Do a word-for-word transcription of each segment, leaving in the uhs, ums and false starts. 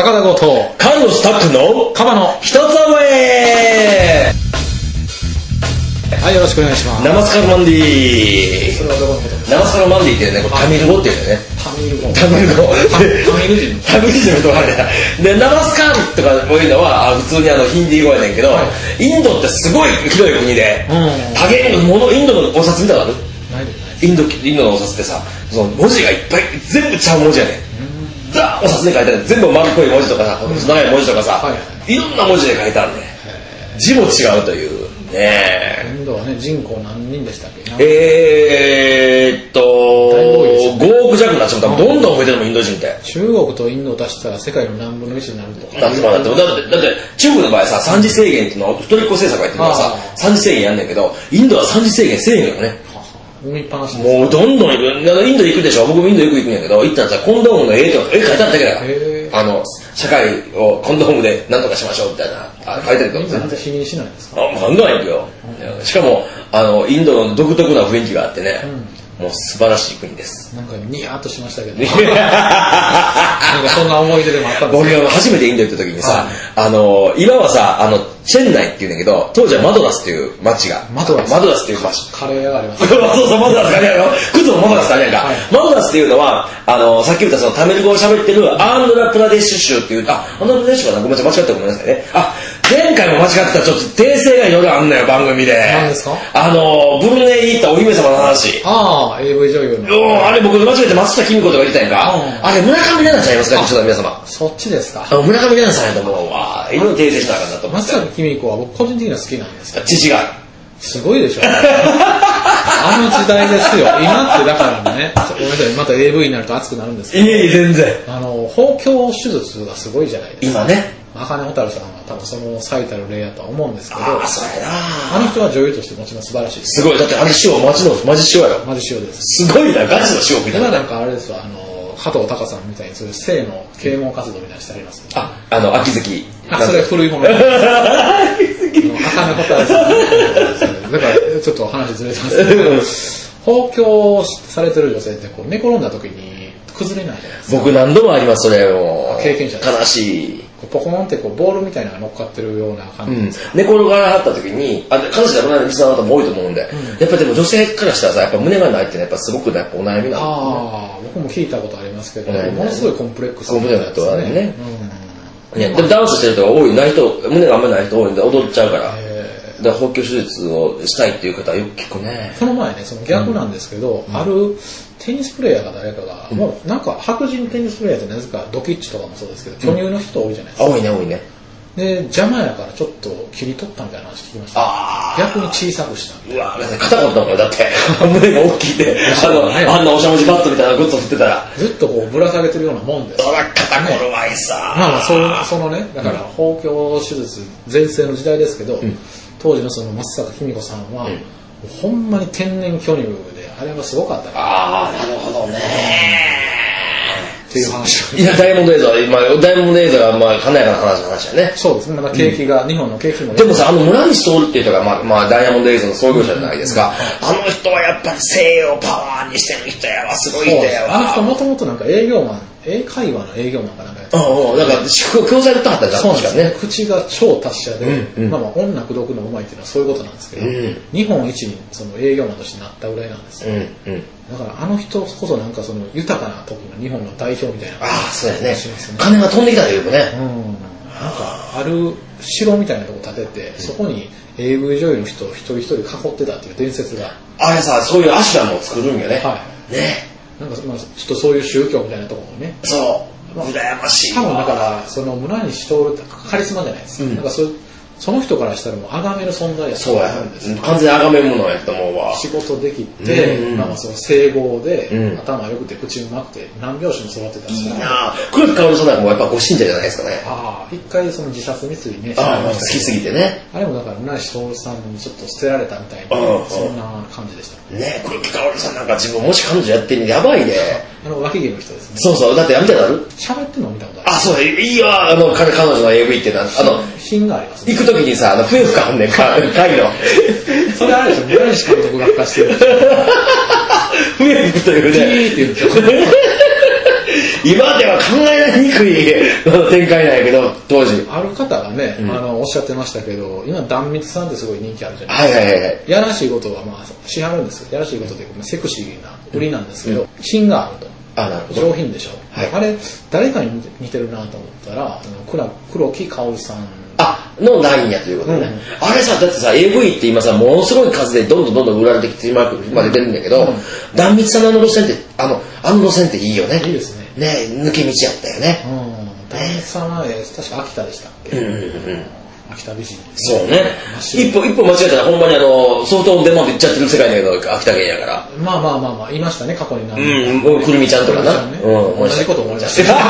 高田剛とカルロスタックのカバの一つ覚え。 はい、よろしくお願いします。 ナマスカルマンディー。 それはどこのことですか？ ナマスカルマンディーってね、これタミル語っていうね。 タミル語。 タミル語。 タミル人。 タミル人とかね。で、ナマスカルとかこういうのは普通にあのヒンディー語やねんけど、はい、インドってすごい広い国で、多言語のインドのお札見たことある？ないです。インドインドのお札ってさ、その文字がいっぱい全部ちゃう文字やねん。ザお札で書いてある全部丸っこい文字とかさ、長い文字とかさ、はい、いろんな文字で書いてあるね。字も違うというね。 インドはね、人口何人でしたっけ？ えーっとごおく弱になっちゃう。どんどん増えてるもんインド人って。 中国とインドを足したら世界の何分のいちになるとか。 だってだってだって中国の場合さ、三次制限っていうのを一人っ子政策がやってるからさ、三次制限やんねんけど、インドは三次制限せえへんよね。 もうどんどん行く。インド行くでしょ。僕もインドよく行くんやけど、行ったらさ、コンドームの絵とか絵描いてあるだけだから。あの社会をコンドームで何とかしましょうみたいなあ書いてるけど全然否認しないんですか？ あ、ガンガン行くよ。うん、しかもあのインドの独特な雰囲気があってね、うん、もう素晴らしい国です。 なんかニヤーっとしましたけど。なんかそんな思い出でもあったんですか？ 僕が初めてインド行った時にさ、はい、あの今はさあのチェンナイっていうんだけど、当時はマドラスっていう町が。 マドラス。 マドラスっていう町。 カレー屋があります。 そうそう、マドラスがあるやろ。クズもマドラスがあるやんか。はい、マドラスっていうのは、あの、さっき言ったそのタミル語を喋ってるアンドラプラデシュ州っていう、あ、アンドラプラデシュかなごめんなさい、間違ってごめんなさいね。あ、前回も間違ってたちょっと訂正がいろいろあんのよ、番組で。 何ですか？ あの、ブルネイに行ったお姫様の話。 ああ、エーブイ 女優の。 おあれ僕間違えて松下紀美子とか言ってたやんか。うん、あれ、村上玲奈ちゃんいますかちょっと皆様。 そっちですか。 あ村上玲奈さんやと思うわ。いろいろ訂正しなあかんなと思って。 松下紀美子は僕個人的には好きなんですけど。 父が。 すごいでしょ。あの時代ですよ。今ってだからね、ごめんなさい、また エーブイ になると熱くなるんですけど。 いえいえ、全然。 あの、包協手術がすごいじゃないですか。 今ね。 茜蛍さんは多分その最たる例やとは思うんですけど。 ああ、そうやな。 あの人は女優としてもちろん素晴らしいです。 すごい。だってあれ塩、マジの、マジ塩やろ。 マジ塩です。 すごいな、ガチの塩みたいな。 今なんかあれですわ、あの、加藤隆さんみたいにそういう性の啓蒙活動みたいなしてあります、ね。 あ、あの、秋月。 あ、それ古い本名。秋月。茜蛍さん。だからちょっと話ずれてますけど、包協されてる女性ってこう寝転んだ時に崩れないじゃないですか。 僕何度もあります、それを。 経験者です。 悲しい。 ポコンってこうボールみたいなのが乗っかってるような感じです、 うん、寝転がらはった時に、あ、彼女でもないリスナーの方も多いと思うんで、うん、やっぱりでも女性からしたらさ、やっぱ胸がないっていうのはやっぱすごくやっぱお悩みなんですね。 ああ、僕も聞いたことありますけど、ね、ものすごいコンプレックスなやつね。ね、うん、ね、でもダンスしてる人が多い、ない人、胸があんまりない人多いんで踊っちゃうから。だから包協手術をしたいっていう方はよく聞くね。 この前ね、その逆なんですけど、うん、あるテニスプレーヤーが誰かが、うん、もうなんか白人テニスプレーヤーってなぜかドキッチとかもそうですけど、巨乳の人多いじゃないですか。 うん、多いね、多いね。 で、邪魔やからちょっと切り取ったみたいな話聞きました。あ逆に小さくした。 うわぁ、肩こったもんだって。胸が大きいで、あの、ね、あんなおしゃもじバットみたいなグッと振ってたら。 ずっとこうぶら下げてるようなもんです。 そら肩こるわいさ、 ね。まあまあ、そ, そのね、だから包協手術全盛の時代ですけど、うん、当時のその松坂紀美子さんは、うん、ほんまに天然巨乳で、あれはすごかったから。 ああ、なるほどね。 っていう話。 いや、ダイヤモンド映像は、今、ダイヤモンド映像が、まあ、華やかな話の話だね。 そうですね。まだ景気が、うん、日本の景気も。 でもさ、あの、村西徹っていう人が、まあ、まあ、ダイヤモンド映像の創業者じゃないですか。うん、あの人はやっぱり西洋パワーにしてる人やわ、すごい人やわ。 あの人もともとなんか営業マン、英会話の営業マンかなんかやってた。 うんうん、だから、教材売ったはったじゃん、 そうですね。口が超達者で、うんうん、まあまあ、音楽読のうまいっていうのはそういうことなんですけど、うん、日本一にその営業マンとしてなったぐらいなんですよ。うんうん、だから、あの人こそなんかその豊かな時の日本の代表みたいな。 ああ、そうやね。金が飛んできたというかね。 うん。なんか、ある城みたいなとこ建てて、うん、そこに エーブイ 女優の人を一人一人囲ってたっていう伝説が。 あれさ、そういうアシュラも作るんやね。 はい。ね。なんか、まあ、ちょっとそういう宗教みたいなところもね。 そう。羨ましい。 多分だからその村西徹ってカリスマじゃないですか。うん、なんかそその人からしたらもう崇める存在やと思うんですよ。 完全に崇めるものやと思うわ。 仕事できて、うんうん、まあその整合で、うん、頭良くて口うまくて何拍子も育ってたし。 いいな。黒木薫さんなんかもやっぱご信者じゃないですかね。 ああ、一回その自殺未遂ね。 ああ、好きすぎてね。 あれもだから村西徹さんにちょっと捨てられたみたいな、うんうん、そんな感じでした。 ね、黒木薫さんなんか自分もし彼女やってんのやばいね。 あの脇毛の人ですね。 そうそう、だってやめたことある？ 喋ってんの見たことある。 あ、そう、いいわ、あの彼女の エーブイ ってな、あの品があります、ね。 行くときにさ、あの笛吹かんねんか、会議の。 それあれでしょ、村西監督が吹かしてる。 笛吹くというね。 ピーって言うんですよ。 今では考えにくい展開なんやけど、当時。 ある方がね、うん、あの、おっしゃってましたけど、今、壇蜜さんってすごい人気あるじゃないですか。はいはいはい。 やらしいことは、まあ、しはるんですよ。やらしいことで、セクシーな売りなんですけど、うん、品があると。 あ、なるほど。 上品でしょ。はい、あれ、誰かに似てるなと思ったら、黒木薫さん。 あ、のラインやということね、うん。あれさ、だってさ、エーブイ って今さ、ものすごい数でどんどんどんどん売られてきて今まで出るんだけど、壇蜜さんの路線って、あの、あの路線っていいよね。 いいですね。 ね、抜け道やったよね。 うん。壇蜜さんは、確か秋田でしたっけ。うんうんうん。秋田美人、ね、 そうね。一歩、一歩間違えたらほんまにあの、相当デモって言っちゃってる世界だけど、秋田県やから。 まあまあまあまあ、いましたね、過去に何うん、くるみちゃんとかな。ね、 うん、同じこと思い出してる。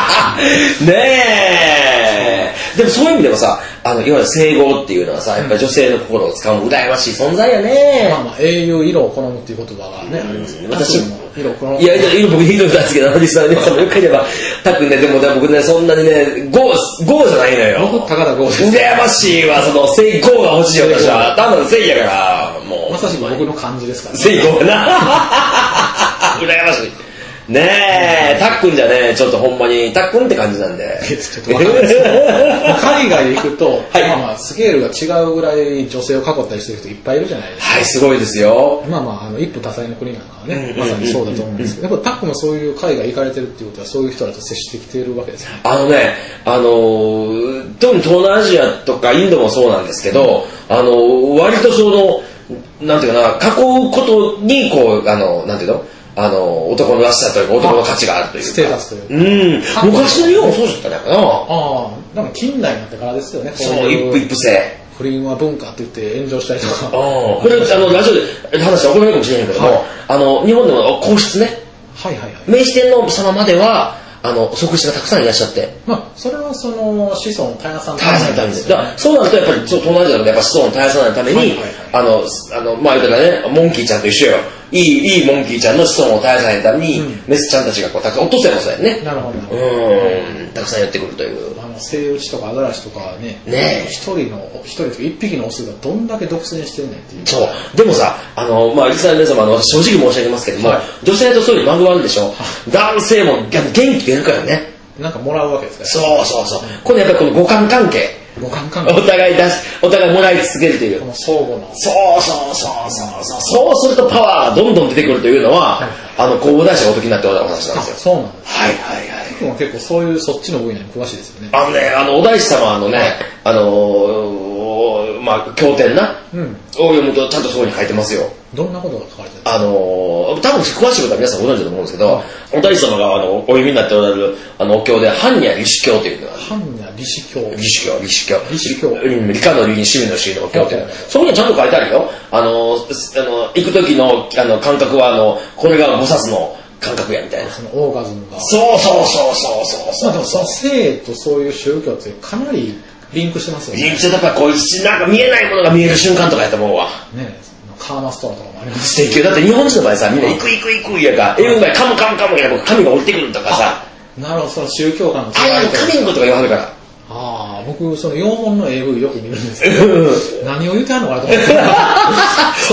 ねえ。でもそういう意味でもさ、あの、いわゆる整合っていうのはさ、やっぱり女性の心を使う羨ましい存在やね。 まあまあ、英雄色を好むっていう言葉がね、ありますね。 私も色を好む。 いや、色僕色なんですけど、リスナーの皆さんもよく言えば、たっくんね、でもね、僕ね、そんなにね、ゴー、ゴーじゃないのよ。 僕、高田ゴーです。 羨ましいわ、その、整合が欲しい私は。単なる正義やから、もう。 まさしく僕の感じですからね。正義な。羨ましい。ねえ、たっくんじゃね、ちょっとほんまに、たっくんって感じなんで。 ちょっとわかんないです海外行くと、はい、まあまあ、スケールが違うぐらい女性を囲ったりしてる人いっぱいいるじゃないですか。 はい、すごいですよ。 まあまあ、あの、一夫多妻の国なんかはね、まさにそうだと思うんですけど、やっぱたっくんもそういう海外行かれてるっていうことは、そういう人らと接してきているわけですよね。 あのね、あのー、特に東南アジアとかインドもそうなんですけど、うん、あのー、割とその、なんていうかな、囲うことに、こう、あの、なんていうのあの、男のらしさというか、男の価値があるというか。 ステータスというか。うん。昔の日本そうだったんだからな。 ああ、なんか近代になってからですよね。 そう、一夫一夫制。 不倫は文化って言って炎上したりとか。 ああ。これ、あの、ラジオで話は怒られるかもしれないけども、はい、あの、日本でも皇室ね。 はいはいはい。 明治天皇様までは、あの、側室がたくさんいらっしゃって。 まあ、それはその、子孫を絶やさないために。絶やさないために。だから、そうなるとやっぱり、東南アジアでもやっぱ子孫を絶やさないために、はいはいはい、あの、あの、まあ言うたらね、モンキーちゃんと一緒よ。いい、いいモンキーちゃんの子孫を絶やさないために、うん、メスちゃんたちがこう、たくさん、落とせもそうやね。 なるほど。 うん、たくさんやってくるという。 あの、セイウチとかアザラシとかはね、 ね一人の、一人とか一匹のオスがどんだけ独占してんねんっていう。 そう。でもさ、あの、まあ、リスナーの皆様、あの、正直申し上げますけども、はい、女性とそういうマグワンでしょ。男性も元気出るからね。 なんかもらうわけですから、 ね、そうそうそう。これやっぱりこの互換関係。 互換関係。 お互い出し、お互いもらい続けるという。 この相互の。 そうそうそうそうそう。そうするとパワーがどんどん出てくるというのは、はい、あの、弘法大師がお時になっておられた話なんですよ。 そうなんです。 はいはいはい。 僕も結構そういうそっちの分野に詳しいですよね。 あのね、あの、お大師様のね、はい、あのー、まあ、経典な、うん、を読むとちゃんとそこに書いてますよ。 どんなことが書かれてるんですか？ あのー、多分詳しいことは皆さんご存知だと思うんですけど、はい、お大師様があのお読みになっておられるあのお経で、般若理主経というのがある。 般若理主経。 理主経、理主経。 理主経。 うん、理科の理に趣味の趣の経っていうのは、そこにはちゃんと書いてあるよ。あの、あの、行く時のあの感覚は、あの、これが菩薩の感覚やみたいな。 そのオーガズムが。 そうそうそうそうそうそう。 まあでもその性とそういう宗教ってかなりリンクしてますよね。 リンクしてたらこういうなんか見えないものが見える瞬間とかやと思うわ。 ねえ。カーマストラとかもありますし。だって日本人の場合さ、みんな行く行く行くやから、英語の場合カムカムカムやから神が降りてくるとかさ。 なるほど、その宗教観の違い。 ああ、神のことが言わはるから。 ああ、僕、その洋物の エーブイ よく見るんですけど、何を言ってはんのかなと思って。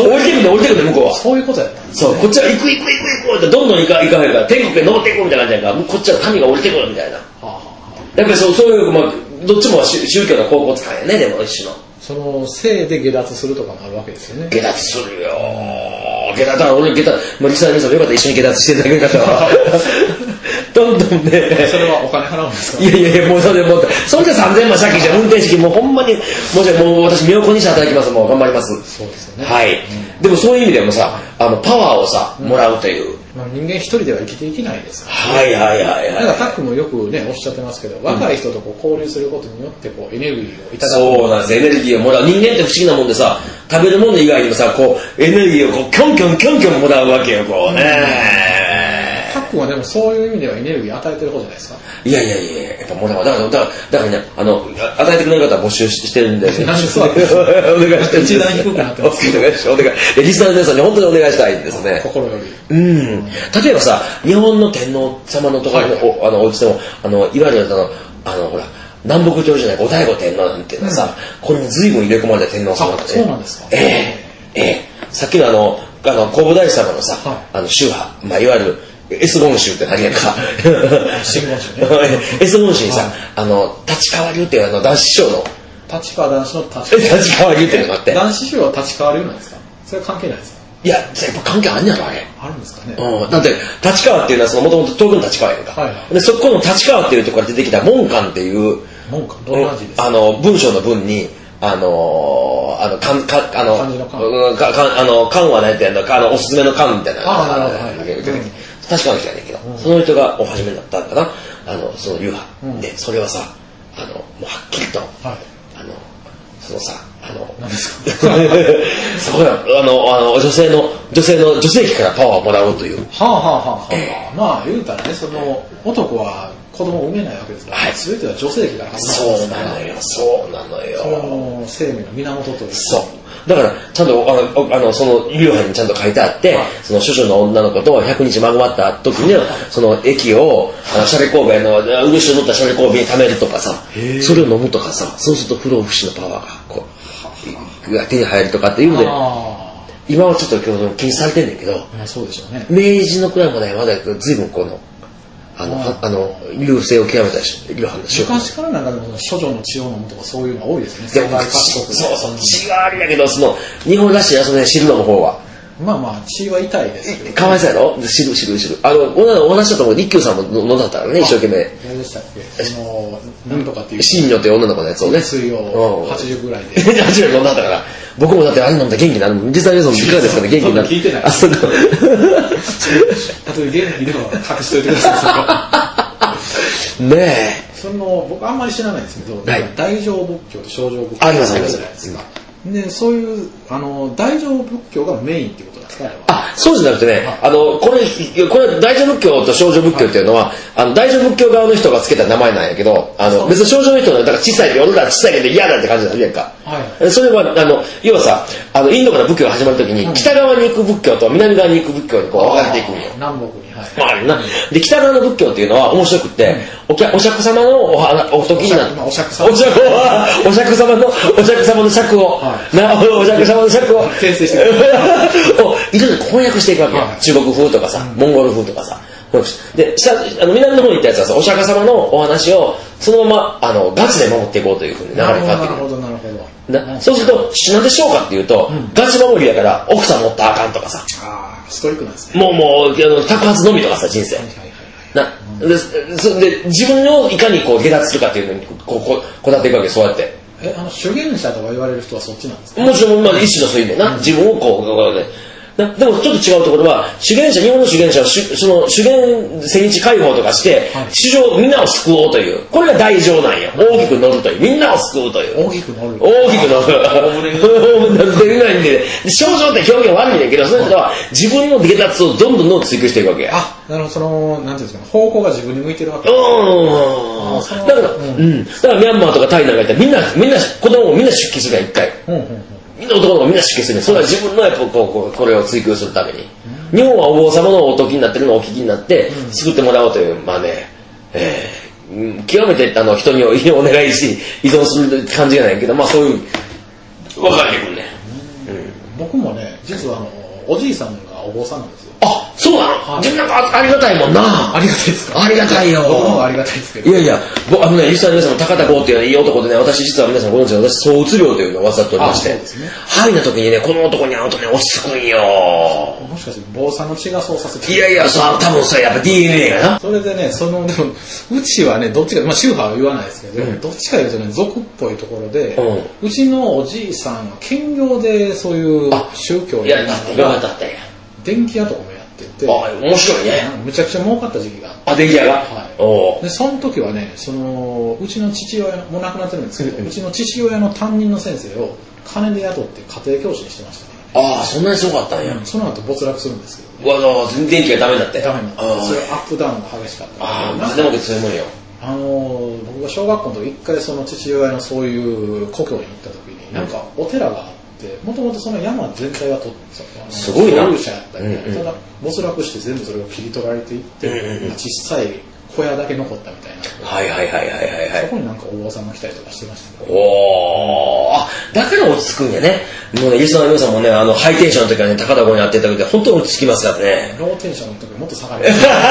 降りてくるんだ、降りてくるんだ、向こうは。 そういうことやったんですね。そう、こっちは行く行く行く行くってどんどん行か行かへんから、天国へ登っていくみたいな感じやから、こっちは神が降りてくるみたいな。はあはあ、やっぱりそう、そういう、まあ、どっちも宗教の高校使いやね、でも一種の。 その性で下脱するとかもあるわけですよね。 下脱するよー。下脱、だから俺下脱、もうリスナーの皆さんもよかったら一緒に下脱していただける方は。どんどんね。 それはお金払うんですか？ いやいやいや、もうそれでもう、それでさんぜんまん借金じゃ運転資金もうほんまに、もしもう私身を粉にして働きます。もう頑張ります。 そうですよね。 はい。うん、でもそういう意味でもさ、あの、パワーをさ、もらうという。 まあ、人間一人では生きていけないですから、 ね。はいはいはいはい。 なんかタックもよくね、おっしゃってますけど、若い人とこう交流することによってこうエネルギーをいただく。 そうなんです。エネルギーをもらう。人間って不思議なもんでさ、食べるもの以外にもさ、こう、エネルギーをこう、キョンキョンキョンキョンもらうわけよ、こうね。 タックはでもそういう意味ではエネルギー与えてる方じゃないですか。 いやいやいや、やっぱもらう。だから、だから、だからね、あの、与えてくれる方は募集してるんで。 何でそうなんですか？お願いして。一段低くなってます。 お願いし、お願い。リスナーの皆さんに本当にお願いしたいんですね。 心より。 うん。例えばさ、日本の天皇様のところの、はい、おあのお家でも、あの、いわゆるあの、あの、ほら、南北朝じゃない後醍醐天皇なんていうのはさ、うん、これに随分入れ込まれた天皇様なんで、ね。そうなんですか。 ええええさっきのあの、あの、弘法大師様のさ、はい、あの、宗派、まあ、いわゆる、 S 言宗って何やんか。 真言宗ね。 S 言宗にさ、はい、あの、立川流っていうあの、男子師匠の。 立川男子の立川。 立川流っていうのがあって。 男子師匠は立川流なんですか？それは関係ないですか？ いや、やっぱ関係あんねやろ、あれ。 あるんですかね。 うん。だって、立川っていうのは、その、もともと東京の立川やんか。はいはい。で、そこの立川っていうところから出てきた門館っていう、 門館どんな字ですか？ あの、文章の文に、あのー、あの、かん、か、あの、 漢字の漢。 か、か、あの、漢は何やってんのか、あの、おすすめの漢みたいな。 ああ、なるほど。はい。 確かの人やねんけど、うん、その人がお始めになったんだな、あの、その流派、うん、で、それはさ、あの、もうはっきりと、はい、あの、そのさ、あの、 何ですかそこや、あの、あの、女性の、女性の、女性器からパワーをもらうという。 はあはあはあはあ。えー、まあ、言うたらね、その、男は子供を産めないわけですから、はい、全ては女性器から始まるんですから。 そうなのよ、そうなのよ。 その生命の源という。 そう。だから、ちゃんと、あの、あのその、流派にちゃんと書いてあって、はい、その、処女の女の子とひゃくにちまぐわった時に、その、液を、あの、シャレ神戸の、漆を乗ったシャレ神戸に溜めるとかさ、それを飲むとかさ、そうすると不老不死のパワーが、こう、が手に入るとかっていうので、今はちょっと禁止されてんだけど、 そうでしょうね。 明治のくらいまでまだ随分この、あの、あ, あの、流星を極めたし、 昔からなんかでも処女の血を飲むとかそういうのが多いですね。 でもそうそう、血はありだけど、その、日本らしいやつね、汁の方は。 まあまあ、血は痛いですけど。 かわいそうやろ汁、汁、汁。あの、お話だと思う、立久さんも飲んだったからね、一生懸命。 何でしたっけその、なんとかっていう。 新女って女の子のやつをね。 水をはちじゅうぐらいで。 はちじゅう飲んだったから。僕もだってあれ飲んだら元気になる。実際皆さんいかがですかね、元気になる。 聞いてない。あ、そうか。たとえ元気でも隠しといてください。 ねえ。 その、僕あんまり知らないんですけど、はい、大乗仏教と小乗仏教ありますあります。 で、そういう、あの、大乗仏教がメインっていうことなんですか？ あ、そうじゃなくてね、あの、これ、これ、大乗仏教と小乗仏教っていうのは、あの、大乗仏教側の人がつけた名前なんやけど、あの、別に小乗の人は、だから小さいで、俺ら小さいけど嫌だって感じなんやんか。はい。それは、あの、要はさ、あの、インドから仏教が始まるときに、北側に行く仏教と南側に行く仏教にこう分かれていくんよ。 南北に、はい。 まあ、な。で、北側の仏教っていうのは面白くって、お客、お釈迦様のお花、お時になお釈迦様。 お釈迦は、お釈迦様の、お釈迦様の釈を、な、お釈迦様の釈を、 訂正してくれを、いろいろ翻訳していくわけよ。中国風とかさ、モンゴル風とかさ。で、下、あの、南の方に行ったやつはさ、お釈迦様のお話を、そのまま、あの、ガチで守っていこうというふうに流れが変わってくる。 なるほど、なるほど。 なそうすると、なんでしょうかっていうと、うん、ガチ守りやから、奥さん持ったらあかんとかさ。 ああ、ストイックなんですね。 もう、もう、あの、托発のみとかさ、人生。はいはいはい、な、うん、で、そで、自分をいかにこう、下脱するかっていうのに、こう、こ、こだっていくわけ、そうやって。 え、あの、修験者とか言われる人はそっちなんですか？ もちろん、まあ、一種のそういう意味でな、うん、自分をこう、こうね、なでもちょっと違うところは、修験者、日本の修験者は、その修験千日解放とかして、はい、地上みんなを救おうという、これが大乗なんや。大きく乗るという、みんなを救うという。 大きく乗る。 大きく乗る。出れないんで、症状って表現悪いねんけど、そういう人は自分の下脱をどんどんどん追求していくわけ。 あ、なるほど、その、なんていうんですか、方向が自分に向いてるわけ。 うん。だから、うん。だからミャンマーとかタイなんか行ったら、みんな、みんな、子供もみんな出家するから、一回。うんうんうん、みんな男の子みんな出家するね。それは自分のやっぱこうこれを追求するために、うん、日本はお坊様のお説きになってるのをお聞きになって救ってもらおうという、まあね、えー、極めてあの人にお願いし依存する感じがないけど、まあそういう分かってくるね、 うんうん、僕もね実はあのおじいさんがお坊さんなんですよ。 あ、そうなの、はい、なんかありがたいもんな。 ありがたいですか？ ありがたいよ。 僕もありがたいですけど。 いやいや、僕あのね、実際皆さんも高田剛っていういい男でね、私実は皆さんご存知の私、躁うつ病というのを患っておりまして、はい、な時にね、この男に会うとね、落ち着くんよ。 もしかして坊さんの血がそうさせていやいや、そう、多分それやっぱ ディーエヌエー がな。 それでね、その、でも、うちはね、どっちか、まあ宗派は言わないですけど、うん、どっちかいうとね、俗っぽいところで、うん、うちのおじいさんは兼業でそういう宗教をやってた。やったったんや。 電気屋とかもやってて、 あ、面白いね。 むちゃくちゃ儲かった時期があって。 あ、電気屋が、はい、 おで、その時はね、その、うちの父親、もう亡くなってるんですけど、うん、うちの父親の担任の先生を金で雇って家庭教師にしてましたね。 ああ、そんなにすごかったんや。 うん、その後没落するんですけど、 ね。わざ電気がダメだって。 ダメになって。それアップダウンが激しかった。 ああ、でもそういうもんよ。 あのー、僕が小学校の時一回その父親のそういう故郷に行った時に、なんかお寺があって、もともとその山全体はとすごいな。 所有者やったり、うんうん、ただ没落して全部それを切り取られていって、うんうん、小さい小屋だけ残ったみたいな。 はいはいはいはいはい、はい。 そこになんかお坊さんが来たりとかしてましたけど。 おー、 あ、だから落ち着くんやね。もうね、リスナーの皆さんもね、あの、ハイテンションの時はね、高田語にやっていただいて、本当に落ち着きますからね。 ローテンションの時はもっと下がる。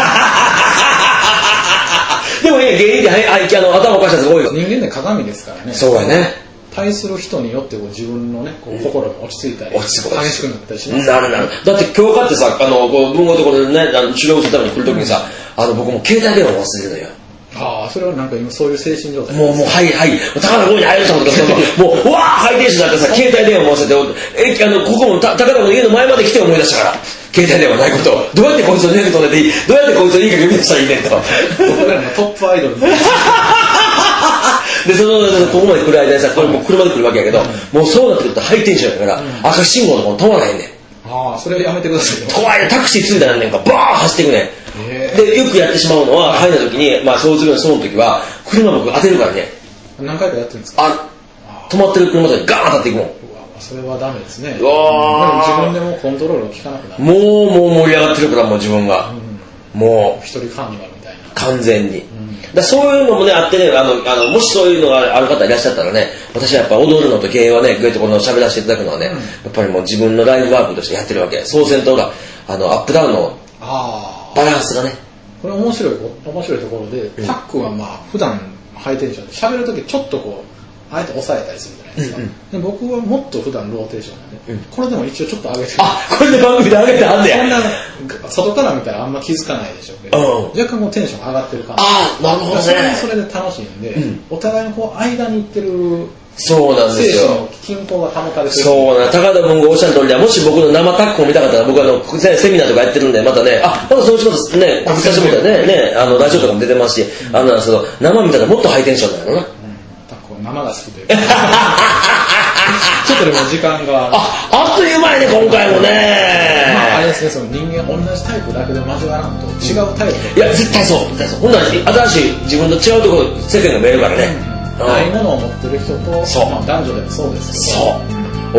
でもね、芸人って、はい、あの、頭おかしいやつが多いよ。 人間って鏡ですからね。 そうやね。 対する人によってこう自分のね、こう心が落ち着いたり、 落ち着く激しくなったりします。 なるなる。だって教科ってさ、あの、こう、文豪のところでね、あの治療するために来るときにさ、あの、僕も携帯電話を忘れるのよ。 ああ、それはなんか今そういう精神状態。 もう、もう、はい、はい。高田郷に入ると思って、もう、うわー、ハイテンションだってさ、携帯電話も忘れて、え、あの、ここもた高田郷の家の前まで来て思い出したから、携帯電話ないことを。どうやってこいつをネットでいい、どうやってこいつをいいか呼び出したらいいねんと。 僕らのトップアイドル。 で、その、ここまで来る間にさ、これもう車で来るわけやけど、もうそうなってくるとハイテンションやから、赤信号のとこ止まらへんねん。 ああ、それやめてくださいよ。 怖いね、タクシー着いたらねんか、バーン走っていくねん。で、よくやってしまうのは、入った時に、まあ、そうするようなその時は、車僕当てるからね。 何回かやってるんですか？ あ、止まってる車とかにガーン当たっていくもん。 それはダメですね。 うわ自分でもコントロールが効かなくなる。 もう、もう盛り上がってるから、もう自分が。うん、もう。 一人カーニバルみたいな。 完全に。うん、だそういうのもね、あってね、あの、あの、もしそういうのがある方いらっしゃったらね、私はやっぱ踊るのと芸はね、グーとこの喋らせていただくのはね、うん、やっぱりもう自分のライフワークとしてやってるわけ。そうせんとほら、あの、アップダウンのバランスがね。 これ面白い、面白いところで、タックはまあ、普段ハイテンションで喋るときちょっとこう、あえて抑えたりするじゃないですか。うんうん、で僕はもっと普段ローテーションなんで、うん、これでも一応ちょっと上げてる。 あ、これで番組で上げてあんねや。 そんな、外から見たらあんま気づかないでしょうけど、うん、若干もうテンション上がってる感じ。 あ、なるほどね。 それはそれで楽しいんで、うん、お互いのこう間に行ってる、 そうなんですよ。 均衡が保たれてる。 そうな、高田文がおっしゃる通りで、もし僕の生タックを見たかったら、僕はあのセミナーとかやってるんで、またね、あ、まだそういうことね、告知させてもらったらね、ね、あのラジオとかも出てますし、うん、あのその生見たらもっとハイテンションだよな。うん、 タックは生が好きという。ちょっとでも時間が。 あ、あっという間やね、今回もね。 まあ、あれですね、その人間同じタイプだけで交わらんと違うタイプ。 いや、絶対そう。絶対そう。ほんなら、新しい自分と違うところ、世間が見えるからね。 うん、ないものを持ってる人と、そう、まあ、男女でもそうですけど。そう。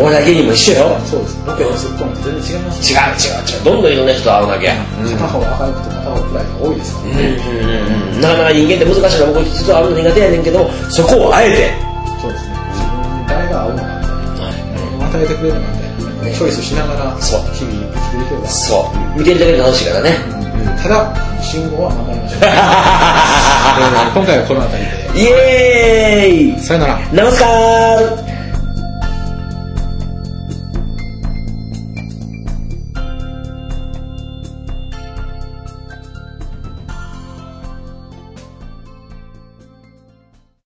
お笑い芸人も一緒よ。 そうです。ロケのツッコミって全然違います、 ね。違う違う違う。どんどんいろんな人と会うだけ。 うん、片方が明るくて片方暗いが多いですからね。 うんうんうん。なかなか人間って難しいのは僕実はあるの苦手やねんけど、そこをあえて。 そうですね。自分に誰が合うのか。与えてくれるので、チョイスしながら日々生きていけばそう見てるだけで楽しいからね、 うん、ただ信号は守りましょう今回はこの辺りでイエーイさよならナマスカー